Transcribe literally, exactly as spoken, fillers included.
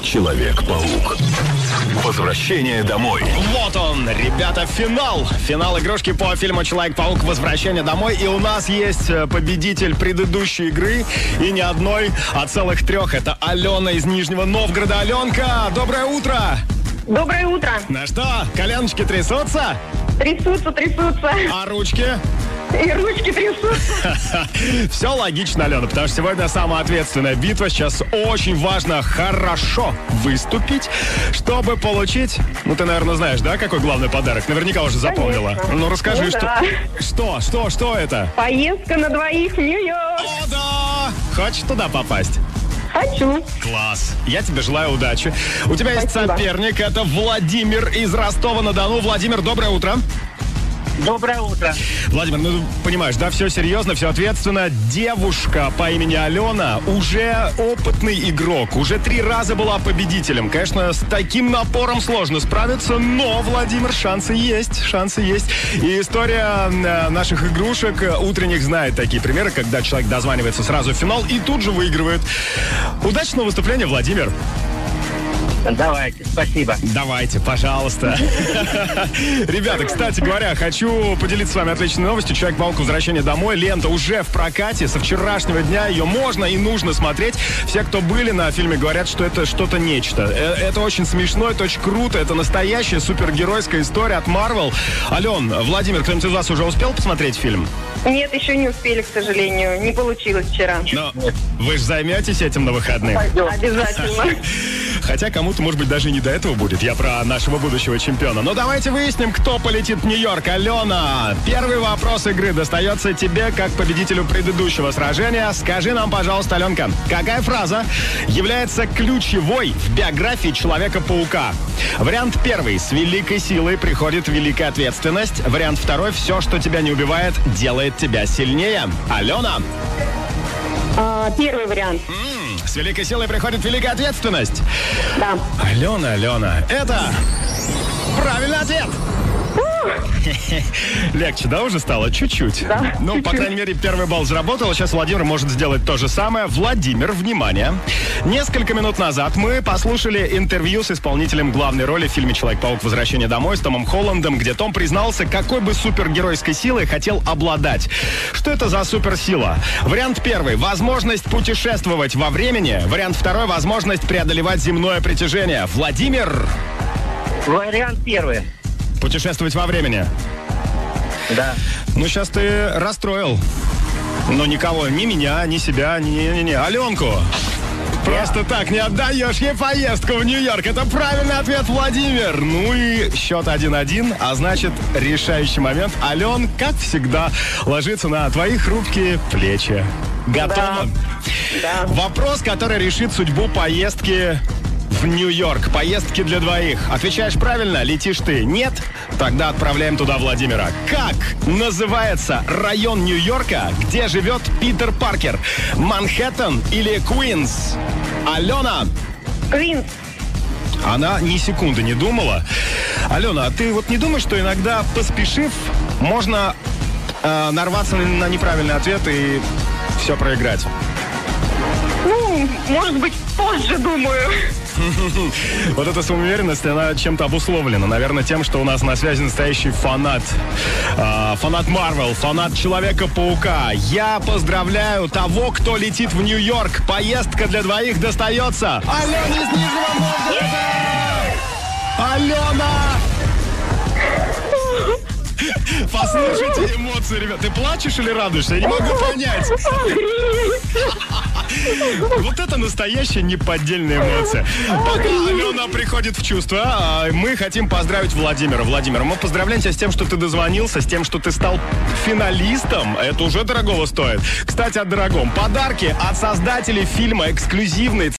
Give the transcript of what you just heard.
Человек-паук. Возвращение домой. Вот он, ребята, финал. Финал игрушки по фильму «Человек-паук. Возвращение домой». И у нас есть победитель предыдущей игры. И не одной, а целых трех. Это Алена из Нижнего Новгорода. Аленка, доброе утро. Доброе утро. Ну что, коленочки трясутся? Трясутся, трясутся. А ручки? И ручки трясутся. Все логично, Алена, потому что сегодня самая ответственная битва. Сейчас очень важно хорошо выступить, чтобы получить... Ну, ты, наверное, знаешь, да, какой главный подарок? Наверняка уже запомнила. Конечно. Ну, расскажи, Ну, что... да. Что, что, что это? Поездка на двоих в Нью-Йорк. О, да! Хочешь туда попасть? Хочу. Класс. Я тебе желаю удачи. У тебя есть Спасибо. соперник. Это Владимир из Ростова-на-Дону. Владимир, доброе утро. Доброе утро. Владимир, ну понимаешь, да, все серьезно, все ответственно. Девушка по имени Алена уже опытный игрок, уже три раза была победителем. Конечно, с таким напором сложно справиться, но, Владимир, шансы есть, шансы есть. И история э, наших игрушек утренних знает такие примеры, когда человек дозванивается сразу в финал и тут же выигрывает. Удачного выступления, Владимир. Давайте, спасибо. Давайте, пожалуйста. Ребята, кстати говоря, хочу поделиться с вами отличной новостью. «Человек-паук. Возвращение домой». Лента уже в прокате. Со вчерашнего дня ее можно и нужно смотреть. Все, кто были на фильме, говорят, что это что-то нечто. Это очень смешно, это очень круто. Это настоящая супергеройская история от Marvel. Ален, Владимир, кто-нибудь из вас уже успел посмотреть фильм? Нет, еще не успели, к сожалению. Не получилось вчера. Но вы же займетесь этим на выходных? Обязательно. Хотя кому-то, может быть, даже и не до этого будет. Я про нашего будущего чемпиона. Но давайте выясним, кто полетит в Нью-Йорк. Алена, первый вопрос игры достается тебе как победителю предыдущего сражения. Скажи нам, пожалуйста, Аленка, какая фраза является ключевой в биографии Человека-паука? Вариант первый. С великой силой приходит великая ответственность. Вариант второй. Все, что тебя не убивает, делает тебя сильнее. Алена. А, первый вариант. М-м, с великой силой приходит великая ответственность. Да. Алена, Алена, это правильный ответ. Легче, да, уже стало? Чуть-чуть. Да, ну, чуть-чуть. по крайней мере, первый балл заработал. Сейчас Владимир может сделать то же самое. Владимир, внимание. Несколько минут назад мы послушали интервью с исполнителем главной роли в фильме «Человек-паук. Возвращение домой» с Томом Холландом, где Том признался, какой бы супергеройской силой хотел обладать. Что это за суперсила? Вариант первый. Возможность путешествовать во времени. Вариант второй. Возможность преодолевать земное притяжение. Владимир. Вариант первый. Путешествовать во времени. Да. Ну, сейчас ты расстроил. Но никого, ни меня, ни себя, ни, ни, ни, Аленку. Просто так не отдаешь ей поездку в Нью-Йорк. Это правильный ответ, Владимир. Ну и счет один-один, а значит, решающий момент. Ален, как всегда, ложится на твои хрупкие плечи. Готово? Да. Вопрос, который решит судьбу поездки в Нью-Йорк. Поездки для двоих. Отвечаешь правильно, летишь ты. Нет? Тогда отправляем туда Владимира. Как называется район Нью-Йорка, где живет Питер Паркер? Манхэттен или Куинс? Алена. Квинс. Она ни секунды не думала. Алена, а ты вот не думаешь, что иногда, поспешив, можно э, нарваться на неправильный ответ и все проиграть? Ну, может быть, позже, думаю. Вот эта самоуверенность, она чем-то обусловлена. Наверное, тем, что у нас на связи настоящий фанат. Э, фанат Marvel, фанат Человека-паука. Я поздравляю того, кто летит в Нью-Йорк. Поездка для двоих достается Алене из Нижнего Новгорода! Алена! Послушайте эмоции, ребят. Ты плачешь или радуешься? Я не могу понять. Вот это настоящая неподдельная эмоция. Пока Алена приходит в чувство, мы хотим поздравить Владимира. Владимир, мы поздравляем тебя с тем, что ты дозвонился, с тем, что ты стал финалистом. Это уже дорогого стоит. Кстати, о дорогом. Подарки от создателей фильма эксклюзивные.